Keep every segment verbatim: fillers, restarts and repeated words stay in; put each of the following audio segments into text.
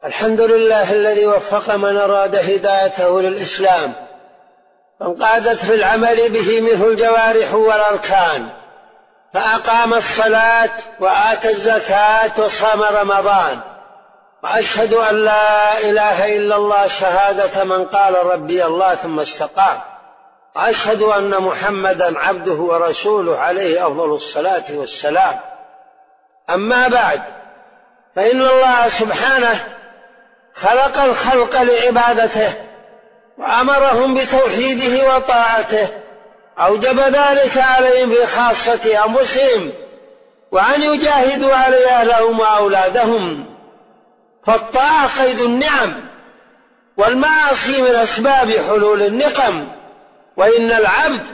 الحمد لله الذي وفق من أراد هدايته للإسلام فانقادت في العمل به منه الجوارح والأركان، فأقام الصلاة وآتى الزكاة وصام رمضان. وأشهد أن لا إله إلا الله شهادة من قال ربي الله ثم استقام. وأشهد أن محمدا عبده ورسوله عليه أفضل الصلاة والسلام. أما بعد، فإن الله سبحانه خلق الخلق لعبادته وأمرهم بتوحيده وطاعته، أوجب ذلك عليهم في خاصة أنفسهم وأن يجاهدوا على أهلهم وأولادهم، فالطاعة قيد النعم والمعاصي من أسباب حلول النقم، وإن العبد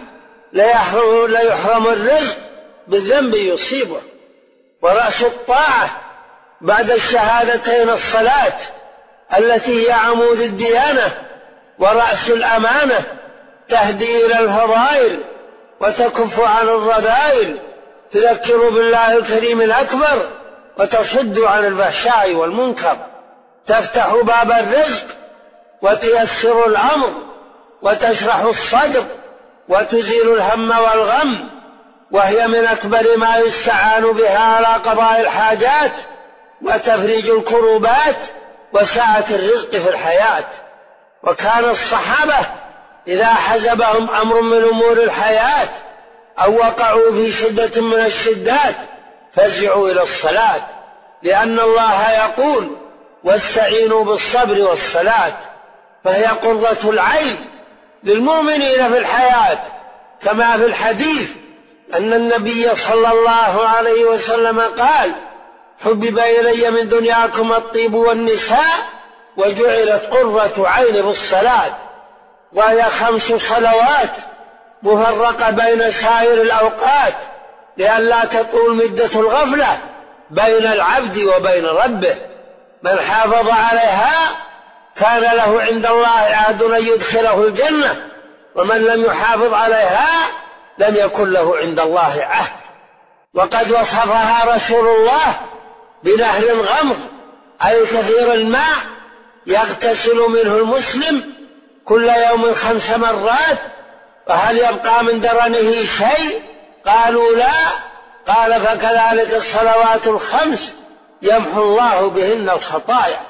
ليحرم الرزق بالذنب يصيبه. ورأس الطاعة بعد الشهادتين الصلاة التي هي عمود الديانة ورأس الأمانة، تهدي إلى الفضائل وتكف عن الرذائل، تذكر بالله الكريم الأكبر وتصد عن الفحشاء والمنكر، تفتح باب الرزق وتيسر الأمر وتشرح الصدر وتزيل الهم والغم، وهي من أكبر ما يستعان بها على قضاء الحاجات وتفريج الكروبات وسعة الرزق في الحياة. وكان الصحابة إذا حزبهم أمر من أمور الحياة أو وقعوا في شدة من الشدات فزعوا إلى الصلاة، لأن الله يقول: واستعينوا بالصبر والصلاة، فهي قرة العين للمؤمنين في الحياة، كما في الحديث أن النبي صلى الله عليه وسلم قال: حبب إلي من دنياكم الطيب والنساء وجعلت قرة عين بالصلاة. وهي خمس صلوات مفرقة بين سائر الأوقات لئلا تطول مدة الغفلة بين العبد وبين ربه. من حافظ عليها كان له عند الله عهد أن يدخله الجنة، ومن لم يحافظ عليها لم يكن له عند الله عهد. وقد وصفها رسول الله بنهر غمر، أي كثير الماء يغتسل منه المسلم كل يوم خمس مرات، فهل يبقى من درنه شيء؟ قالوا لا. قال: فكذلك الصلوات الخمس يمحو الله بهن الخطايا.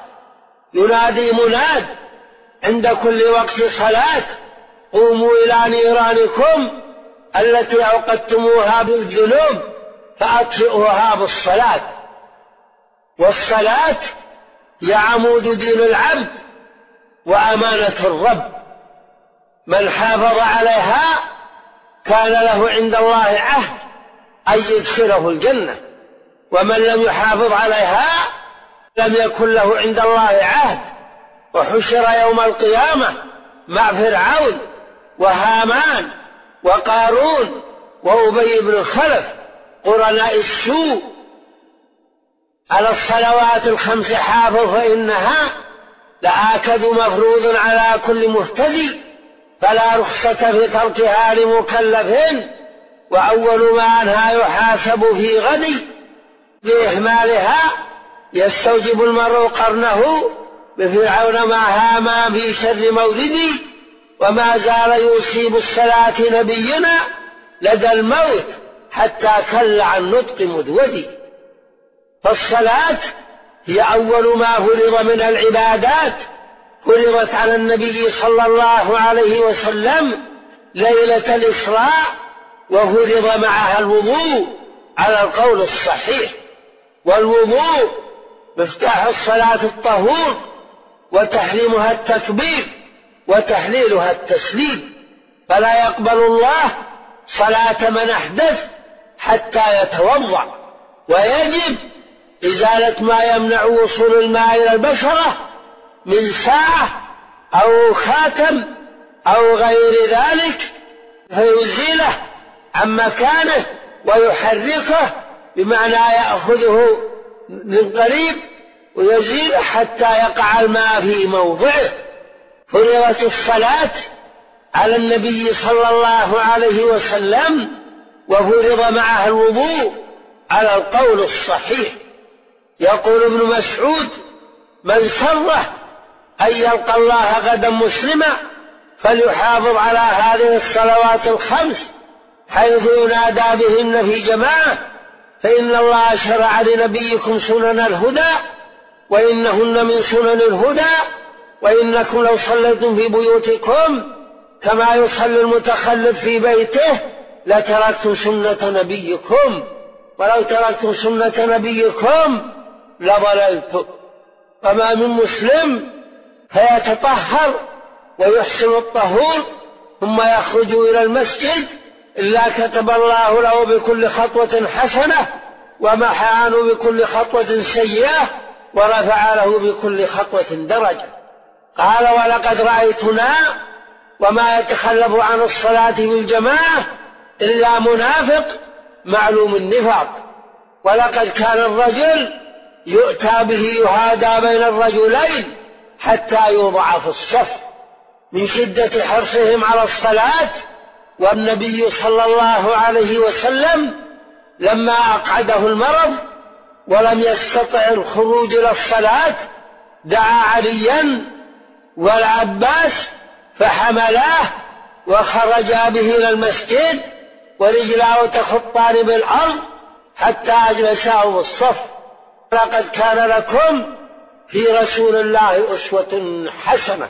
ينادي مناد عند كل وقت صلاة: قوموا إلى نيرانكم التي أوقدتموها بالذنوب فأطفئوها بالصلاة. والصلاة هي عمود دين العبد وأمانة الرب، من حافظ عليها كان له عند الله عهد أن يدخله الجنة، ومن لم يحافظ عليها لم يكن له عند الله عهد. وحشر يوم القيامة مع فرعون وهامان وقارون وأبي بن خلف قرناء السوء على الصلوات الخمس حافظ، فإنها لآكد مفروض على كل مهتدي، فلا رخصة في تركها لمكلف، وأول ما عنها يحاسب في غد بإهمالها يستوجب المرء قرنه بفرعون مع هامان في شر مولدي. وما زال يوصي بالصلاة نبينا لدى الموت حتى كل عن نطق مذودي. فالصلاة هي أول ما فرض من العبادات، فرضت على النبي صلى الله عليه وسلم ليلة الإسراء، وفرض معها الوضوء على القول الصحيح. والوضوء مفتاح الصلاة الطهور، وتحريمها التكبير، وتحليلها التسليم، فلا يقبل الله صلاة من أحدث حتى يتوضأ. ويجب إزالة ما يمنع وصول الماء إلى البشرة من ساعة أو خاتم أو غير ذلك، فيزيله عن مكانه ويحركه، بمعنى يأخذه من قريب ويزيله حتى يقع الماء في موضعه. فرضت الصلاة على النبي صلى الله عليه وسلم، وفرض معها الوضوء على القول الصحيح. يقول ابن مسعود من سره أن يلقى الله غدا مسلما فليحافظ على هذه الصلوات الخمس حيث ينادى بهن في جماعة، فإن الله شرع لنبيكم سنن الهدى وإنهن من سنن الهدى، وإنكم لو صليتم في بيوتكم كما يصلي المتخلف في بيته لتركتم سنة نبيكم، ولو تركتم سنة نبيكم لضللتم. وما من مسلم فيتطهر ويحسن الطهور ثم يخرج إلى المسجد إلا كتب الله له بكل خطوة حسنة ومحى عنه بكل خطوة سيئة ورفع له بكل خطوة درجة. قال ولقد رأيتنا وما يتخلف عن الصلاة في الجماعة إلا منافق معلوم النفاق. ولقد كان الرجل يؤتى به يهادى بين الرجلين حتى يوضع في الصف من شدة حرصهم على الصلاة. والنبي صلى الله عليه وسلم لما أقعده المرض ولم يستطع الخروج إلى الصلاة دعا عليا والعباس فحملاه وخرجا به إلى المسجد ورجلاه تخطان بالأرض حتى أجلساه بالصف. لقد كان لكم في رسول الله أسوة حسنة.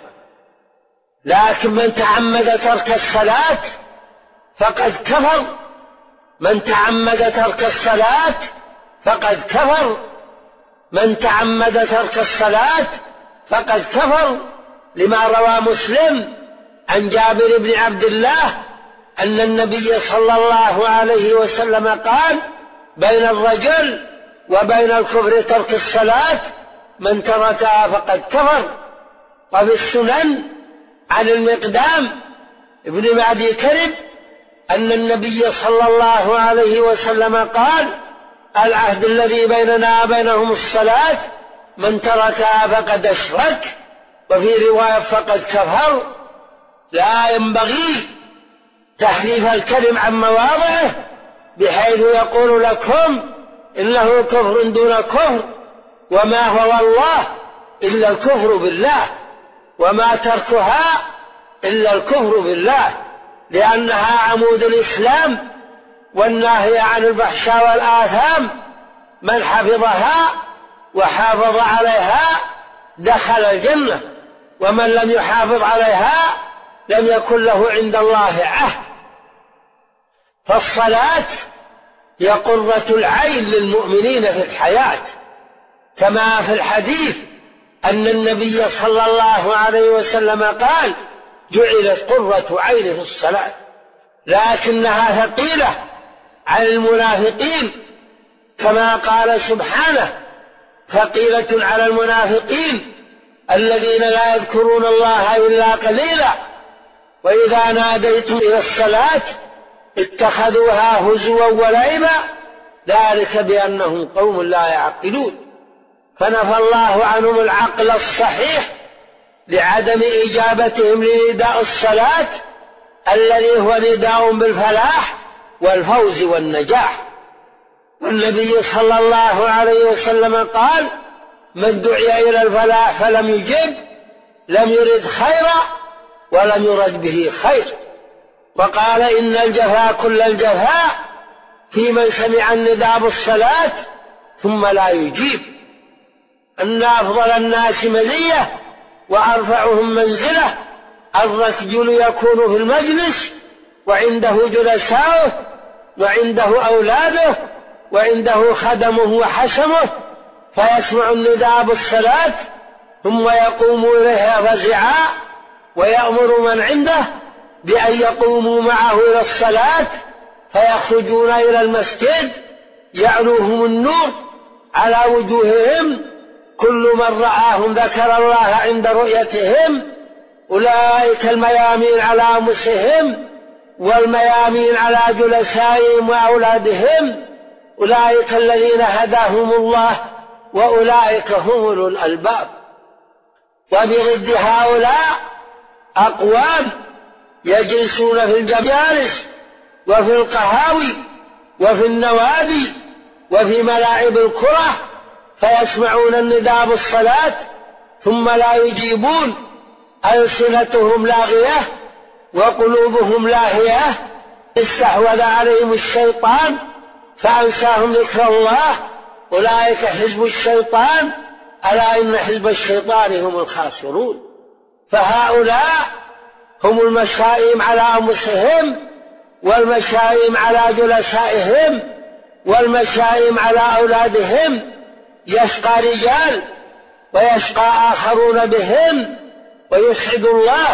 لكن من تعمد ترك الصلاة فقد كفر، من تعمد ترك الصلاة فقد كفر، من تعمد ترك الصلاة فقد كفر، لما روى مسلم عن جابر بن عبد الله أن النبي صلى الله عليه وسلم قال بين الرجل وبين الكفر ترك الصلاة، من تركها فقد كفر. وفي السنن عن المقدام ابن معدي كرب أن النبي صلى الله عليه وسلم قال العهد الذي بيننا وبينهم الصلاة، من تركها فقد أشرك، وفي رواية فقد كفر. لا ينبغي تحريف الكلم عن مواضعه بحيث يقول لكم إنه كفر دون كفر، وما هو والله إلا الكفر بالله، وما تركها إلا الكفر بالله، لأنها عمود الإسلام والناهي عن الفحشاء والآثام. من حفظها وحافظ عليها دخل الجنة، ومن لم يحافظ عليها لم يكن له عند الله عهد. فالصلاة هي قرة العين للمؤمنين في الحياة، كما في الحديث أن النبي صلى الله عليه وسلم قال جعلت قرة عين في الصلاة. لكنها ثقيلة على المنافقين كما قال سبحانه ثقيلة على المنافقين الذين لا يذكرون الله إلا قليلا وإذا ناديتم إلى الصلاة اتخذوها هزوا ولعبا ذلك بأنهم قوم لا يعقلون. فنفى الله عنهم العقل الصحيح لعدم إجابتهم لنداء الصلاة الذي هو نداء بالفلاح والفوز والنجاح. والنبي صلى الله عليه وسلم قال من دعي إلى الفلاح فلم يجب لم يرد خيرا ولم يرد به خير. وقال إن الجفاء كل الجفاء في من سمع النداء بالصلاة ثم لا يجيب، أن أفضل الناس مزية وأرفعهم منزلة الرجل يكون في المجلس وعنده جلساؤه وعنده أولاده وعنده خدمه وحشمه فيسمع النداء بالصلاة ثم يقوم إليها فزعا ويأمر من عنده بأن يقوموا معه إلى الصلاة فيخرجون إلى المسجد يعلوهم النور على وجوههم، كل من رآهم ذكر الله عند رؤيتهم، أولئك الميامين على أنفسهم والميامين على جلسائهم وأولادهم، أولئك الذين هداهم الله وأولئك هم أولو الألباب. وبضد هؤلاء أقوام يجلسون في المجالس وفي القهاوي وفي النوادي وفي ملاعب الكرة فيسمعون النداء بالصلاة ثم لا يجيبون، ألسنتهم لاغية وقلوبهم لاهية، استحوذ عليهم الشيطان فأنساهم ذكر الله، أولئك حزب الشيطان، ألا إن حزب الشيطان هم الخاسرون. فهؤلاء هم المشائم على أنفسهم، والمشائم على جلسائهم، والمشائم على أولادهم. يشقى رجال ويشقى آخرون بهم، ويسعد الله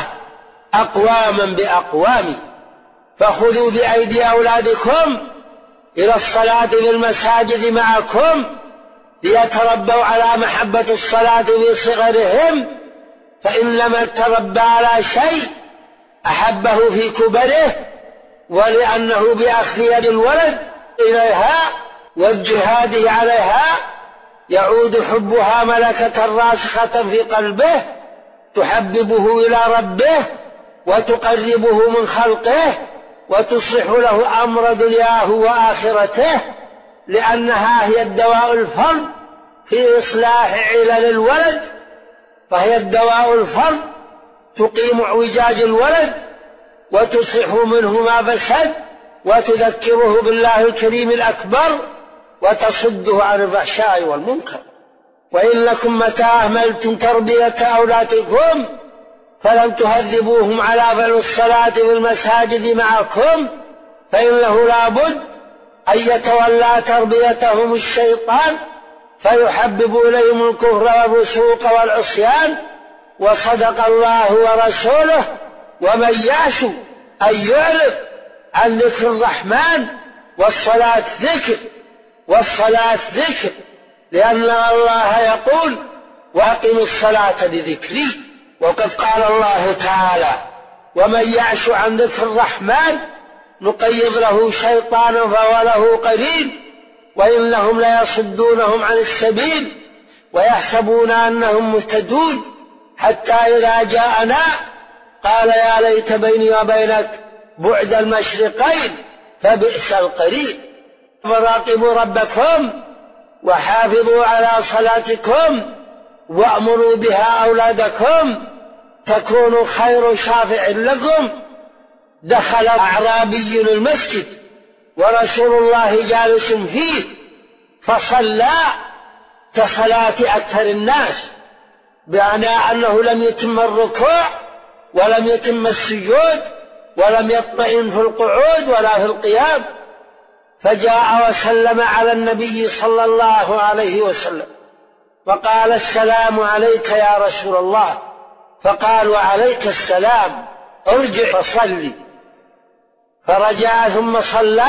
أقواما بأقوام. فخذوا بأيدي أولادكم إلى الصلاة في المساجد معكم ليتربوا على محبة الصلاة في صغرهم، فإن لم يتربى على شيء أحبه في كبره، ولأنه بأخذ يد الولد إليها والجهاد عليها يعود حبها ملكة راسخة في قلبه تحببه إلى ربه وتقربه من خلقه وتصلح له أمر دنياه وآخرته، لأنها هي الدواء الفرد في إصلاح علل الولد، فهي الدواء الفرد تقيم اعوجاج الولد وتصلح منه ما فسد وتذكره بالله الكريم الأكبر وتصده عن الفحشاء والمنكر. وإنكم متى أهملتم تربية أولادكم فلم تهذبوهم على فعل الصلاة في المساجد معكم، فإنه لا بد أن يتولى تربيتهم الشيطان فيحبب إليهم الكفر والفسوق والعصيان. وصدق الله ورسوله: ومن يعش أن يعرض عن ذكر الرحمن والصلاة ذكر، والصلاة ذكر، لأن الله يقول: وأقم الصلاة لذكري. وقد قال الله تعالى: ومن يعش عن ذكر الرحمن نقيض له شيطانا فهو له قرين، وإنهم ليصدونهم عن السبيل ويحسبون أنهم مهتدون، حتى إذا جاءنا قال يا ليت بيني وبينك بعد المشرقين فبئس القرين. فراقبوا ربكم وحافظوا على صلاتكم وأمروا بها أولادكم تكونوا خير شافع لكم. دخل أعرابي المسجد ورسول الله جالس فيه فصلى كصلاة أكثر الناس، بمعنى أنه لم يتم الركوع ولم يتم السجود ولم يطمئن في القعود ولا في القيام، فجاء وسلم على النبي صلى الله عليه وسلم وقال: السلام عليك يا رسول الله. فقال: وعليك السلام، ارجع فصلي. فرجع ثم صلى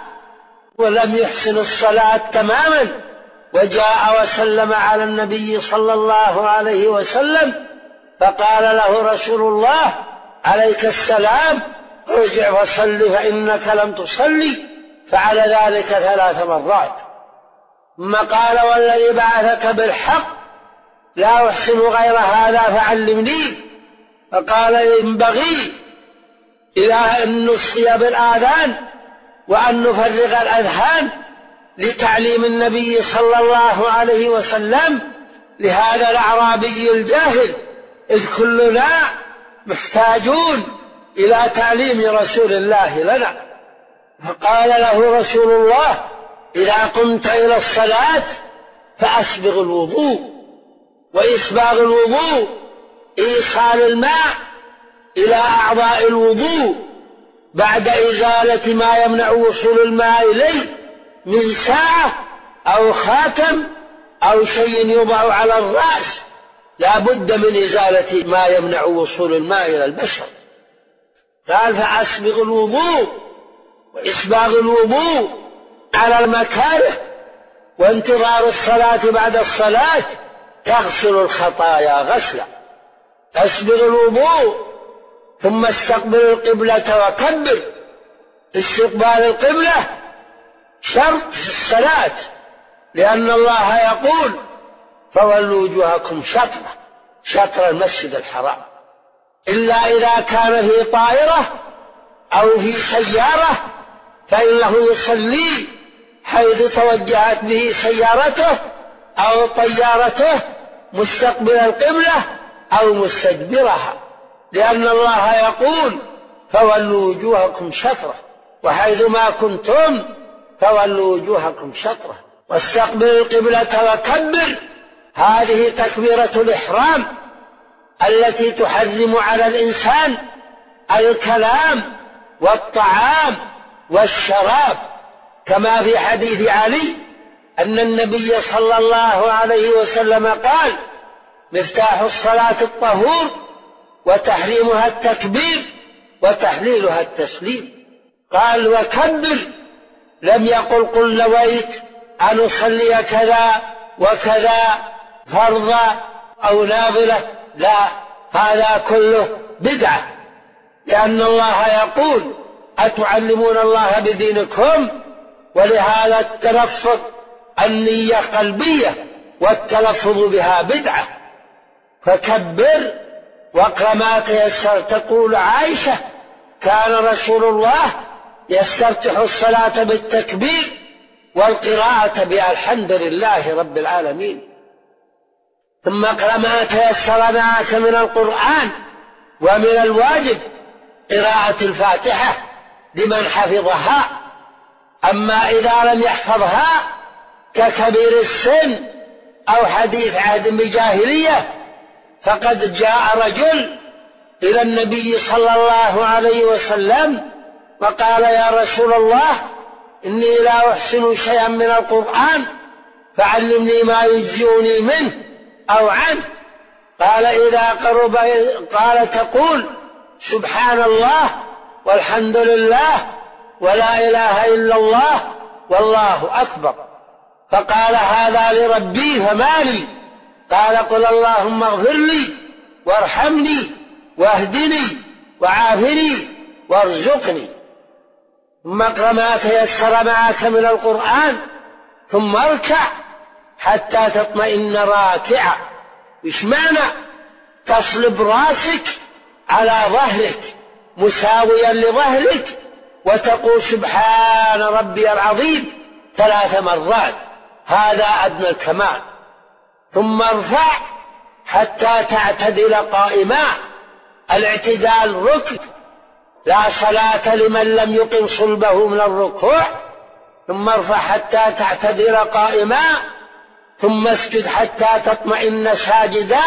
ولم يحسن الصلاة تماما، وجاء وسلم على النبي صلى الله عليه وسلم فقال له رسول الله: عليك السلام، ارجع فصل فإنك لم تصلي. فعل ذلك ثلاث مرات، ثم قال: والذي بعثك بالحق لا أحسن غير هذا فعلمني. فقال: ينبغي إلى أن نصغي بالآذان وأن نفرغ الأذهان لتعليم النبي صلى الله عليه وسلم لهذا الأعرابي الجاهل، إذ كلنا محتاجون إلى تعليم رسول الله لنا. فقال له رسول الله: إذا قمت إلى الصلاة فأسبغ الوضوء. وإسباغ الوضوء إيصال الماء إلى أعضاء الوضوء بعد إزالة ما يمنع وصول الماء إليه من ساعة أو خاتم أو شيء يوضع على الرأس، لا بد من إزالة ما يمنع وصول الماء إلى البشر. قال: فأسبغ الوضوء. وإسباغ الوضوء على المكاره وانتظار الصلاة بعد الصلاة تغسل الخطايا غسلا. أسبغ الوضوء ثم استقبل القبلة وكبر. استقبال القبلة شرط في الصلاة، لأن الله يقول: فولوا وجوهكم شطرة شطر المسجد الحرام، إلا إذا كان في طائرة أو في سيارة فإنه يصلي حيث توجهت به سيارته أو طيارته مستقبل القبلة أو مستدبرها، لأن الله يقول فولوا وجوهكم شطرة، وحيثما كنتم فولوا وجوهكم شطرة. واستقبل القبلة وكبر، هذه تكبيرة الإحرام التي تحرم على الإنسان الكلام والطعام والشراب، كما في حديث علي أن النبي صلى الله عليه وسلم قال: مفتاح الصلاة الطهور، وتحريمها التكبير، وتحليلها التسليم. قال: وكبر، لم يقل قل نويت أن أصلي كذا وكذا فرضا أو نافلة، لا، هذا كله بدعة، لأن الله يقول: أتعلمون الله بدينكم؟ ولهذا التلفظ النية قلبية، والتلفظ بها بدعة. فكبر واقرأ ما تيسر. تقول عائشة: كان رسول الله يستفتح الصلاة بالتكبير والقراءة بالحمد لله رب العالمين. ثم اقرأ ما تيسر معك من القرآن، ومن الواجب قراءة الفاتحة لمن حفظها. أما إذا لم يحفظها ككبير السن أو حديث عهد بجاهلية، فقد جاء رجل إلى النبي صلى الله عليه وسلم وقال: يا رسول الله، إني لا أحسن شيئا من القرآن، فعلمني ما يجزئني منه أو عنه. قال: إذا قرب قال تقول: سبحان الله والحمد لله ولا إله إلا الله والله أكبر. فقال: هذا لربي فما لي؟ قال: قل اللهم اغفر لي وارحمني واهدني وعافني وارزقني. ثم اقرأ ما تيسر معك من القرآن، ثم اركع حتى تطمئن راكعا. إيش معنى؟ تصلب راسك على ظهرك مساويا لظهرك، وتقول: سبحان ربي العظيم ثلاث مرات، هذا أدنى الكمال. ثم ارفع حتى تعتدل قائما. الاعتدال ركن، لا صلاة لمن لم يقم صلبه من الركوع. ثم ارفع حتى تعتدل قائما، ثم اسجد حتى تطمئن ساجدا.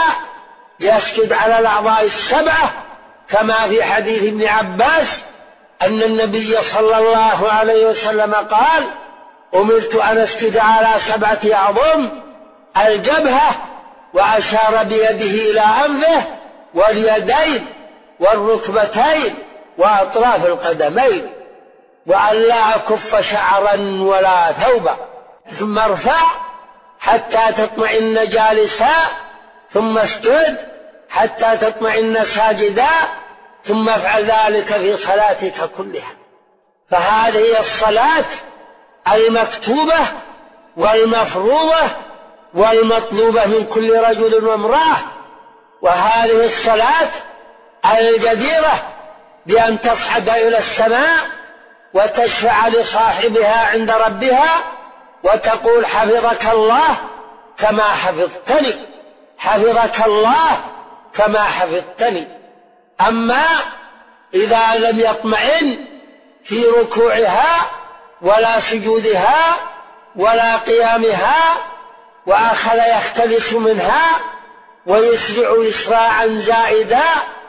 يسجد على الأعضاء السبعة، كما في حديث ابن عباس أن النبي صلى الله عليه وسلم قال: أمرت أن أسجد على سبعة أعظم: الجبهة، وأشار بيده إلى أنفه، واليدين، والركبتين، وأطراف القدمين، وأن لا أكف شعرا ولا ثوبا. ثم ارفع حتى تطمئن جالسا، ثم اسجد حتى تطمئن ساجدا، ثم افعل ذلك في صلاتك كلها. فهذه الصلاة المكتوبة والمفروضة والمطلوبة من كل رجل وامرأة، وهذه الصلاة الجديرة بأن تصعد إلى السماء وتشفع لصاحبها عند ربها وتقول: حفظك الله كما حفظتني، حفظك الله كما حفظتني. أما إذا لم يطمئن في ركوعها ولا سجودها ولا قيامها، وأخذ يختلس منها ويسرع إسراعا زائدا،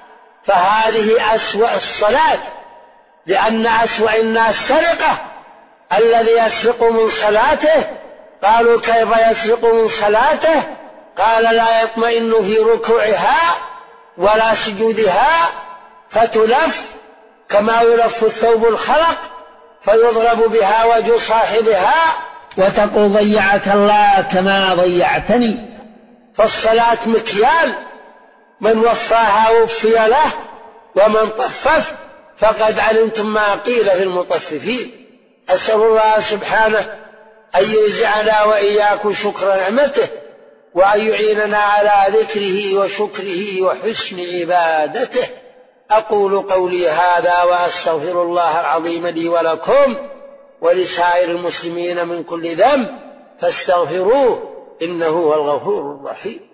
فهذه أسوأ الصلاة، لأن أسوأ الناس سرقة الذي يسرق من صلاته. قالوا: كيف يسرق من صلاته؟ قال: لا يطمئن في ركوعها ولا سجودها، فتلف كما يلف الثوب الخلق، فيضرب بها وجه صاحبها، وتقول: ضيعك الله كما ضيعتني. فالصلاة مكيال، من وفاها وفي له، ومن طفف فقد علمتم ما قيل في المطففين. أسأل الله سبحانه أن يوزعنا وإياكم شكر نعمته، وأن يعيننا على ذكره وشكره وحسن عبادته. أقول قولي هذا وأستغفر الله العظيم لي ولكم ولسائر المسلمين من كل ذنب، فاستغفروه إنه هو الغفور الرحيم.